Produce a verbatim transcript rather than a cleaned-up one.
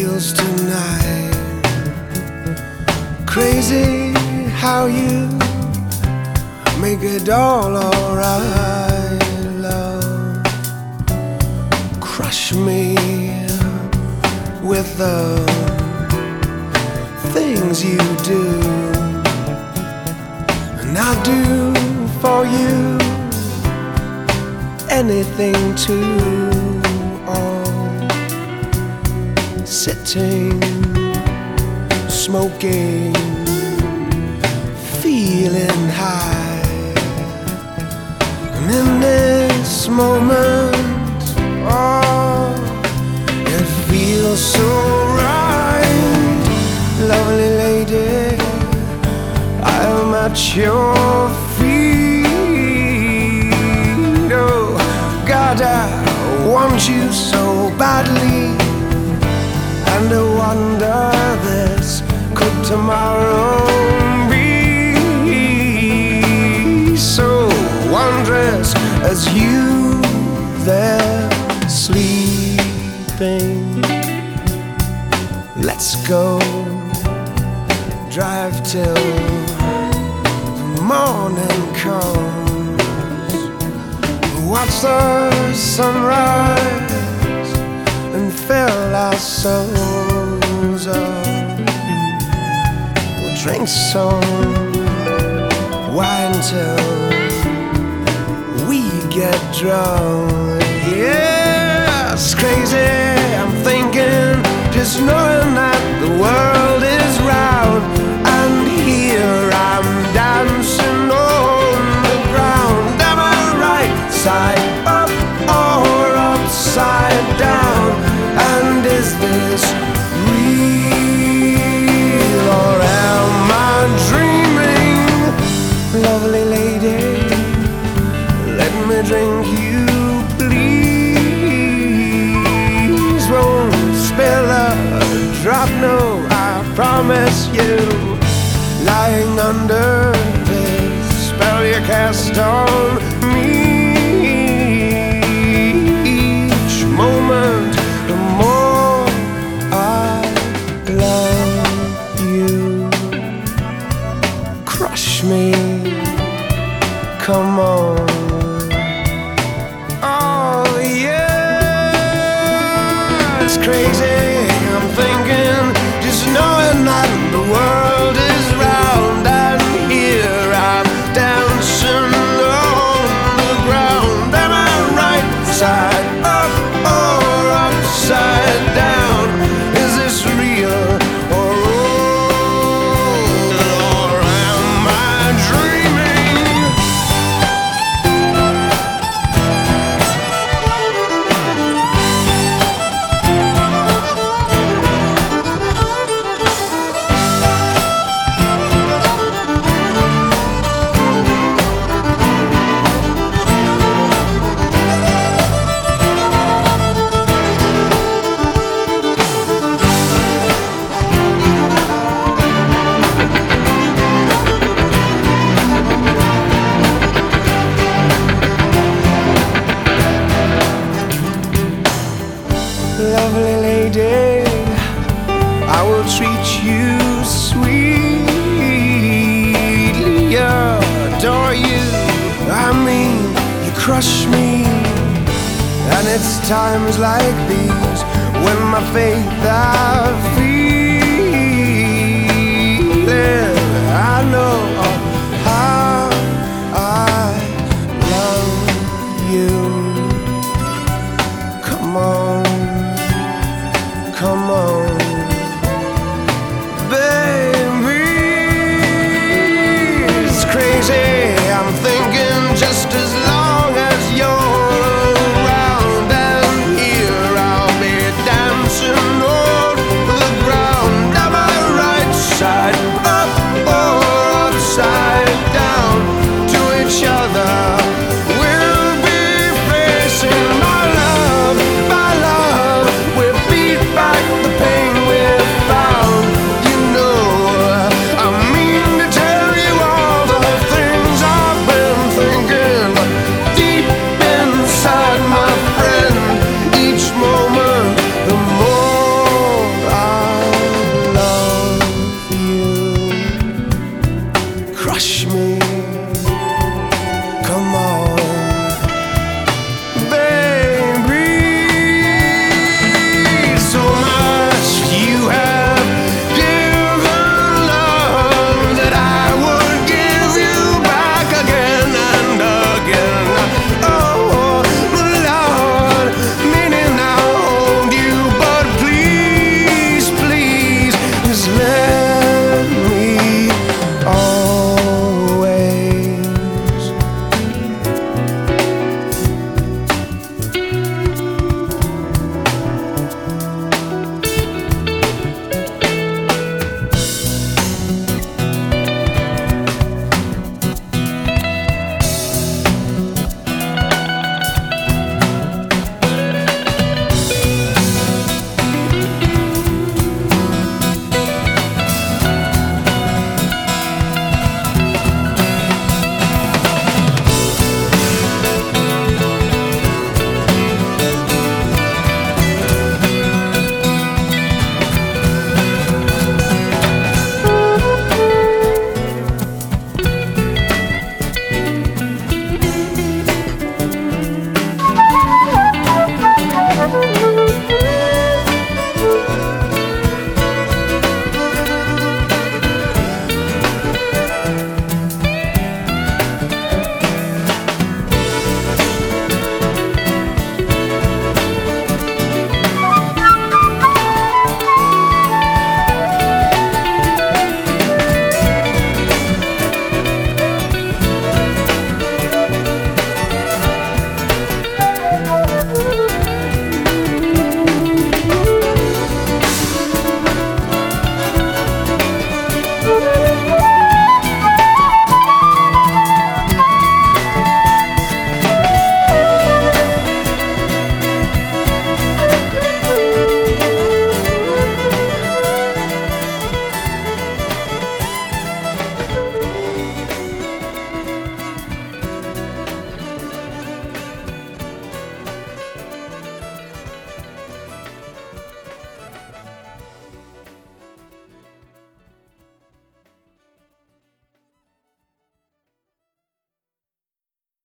feels tonight. Crazy how you make it all alright, love. Crush me with the things you do, and I'll do for you anything too. Sitting, smoking, feeling high, and in this moment, oh, it feels so right. Lovely lady, I'm at your feet. Oh God, I want you so badly, and I wonder this, could tomorrow be so wondrous as you there sleeping? Let's go, drive till the morning comes, watch the sunrise and fill our souls up. We'll drink some wine till we get drunk. Yeah, it's crazy, I'm thinking, just knowing that the world is round, and here I'm dancing on the ground. Am I right side up or upside down? And is this real, or am I dreaming? Lovely lady, let me drink you, please. Won't spill a drop, no, I promise you. Lying under this spell you cast on me, each moment the more I love you. Crush me, come on. Oh yeah, it's crazy, I'm thinking, just knowing that the world is round, and here I'm dancing on the ground. Am I right side up or upside down? Is this real or old, or am I dreaming? Lovely lady, I will treat you sweetly, adore you. I mean, you crush me, and it's times like these when my faith I feel.